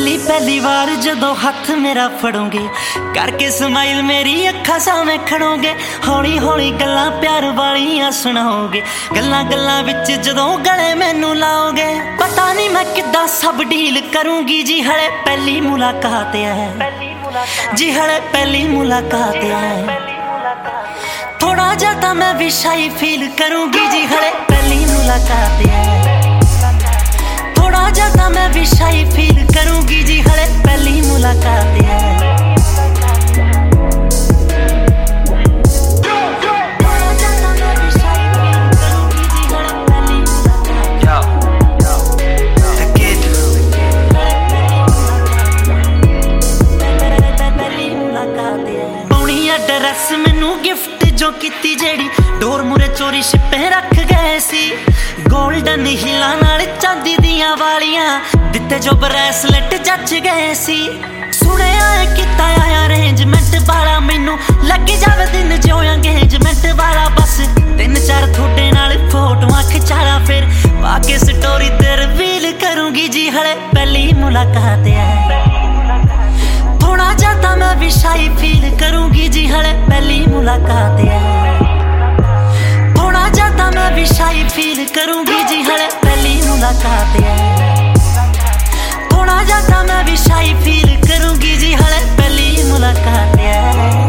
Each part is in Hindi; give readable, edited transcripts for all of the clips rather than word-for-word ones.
पहली पहली बार जदों हथ मेरा फड़ोगे, करके स्माइल मेरी अखा सामने खड़ोगे, हौली हौली गल्लां प्यार वालियां सुनाओगे, गल्लां गल्लां विच जदों गले मैनू लाओगे। पता नहीं मैं किद्दां सब डील करूंगी जी, हले पहली मुलाकात है जी, हले पहली मुलाकात है। थोड़ा जा तां मैं भी शाई फील करूंगी जी, हले पहली मुलाकात है। थोड़ा जा तां मैं भी शाई फील करूंगी जी, हले पहली मुलाकात है। ड्रेस मैनू गिफ्ट जो कीती जेड़ी डोर मुरे चोरी छिपे रख गए सी, गोल्डन हिलां नाल चांदी दियां वालियां दिते जो ब्रेसलेट जच गए सी। सुनिया कीता आया अरेंजमेंट वाला, मैनू लग जावे दिन जो एंगेजमेंट वाला, बस 3-4 थोड़े नाल फोटोआं खिचाला, फिर पाके स्टोरी ते रिवील करूंगी जी, हले पहली मुलाकात है। थोड़ा जा तां मैं भी शाई फील करूंगी जी, हले पहली मुलाकात है। थोड़ा जा तां मैं भी शाई फील करूंगी जी, हले पहली मुलाकात है। थोड़ा जा तां मैं भी शाई फील करूंगी जी, हले पहली मुलाकात है।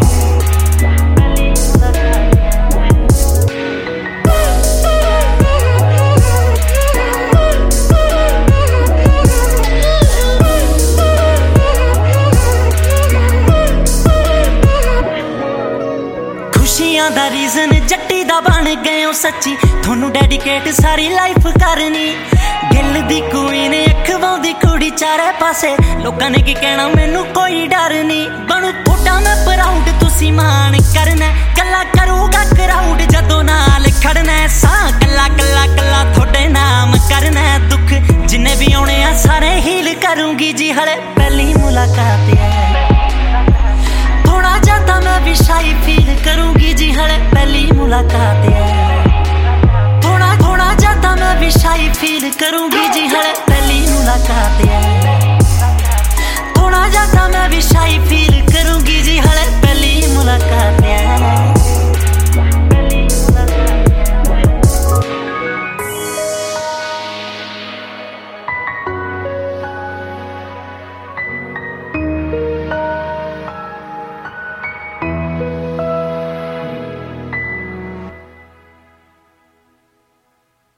खुशियां दा रीजन जट्टी दा बन गए हो सच्ची, थोनू डेडिकेट सारी लाइफ करनी। गिल दी क्वीन अखवां दी कुड़ी चारे पासे, लोकां ने की कहना मैनू कोई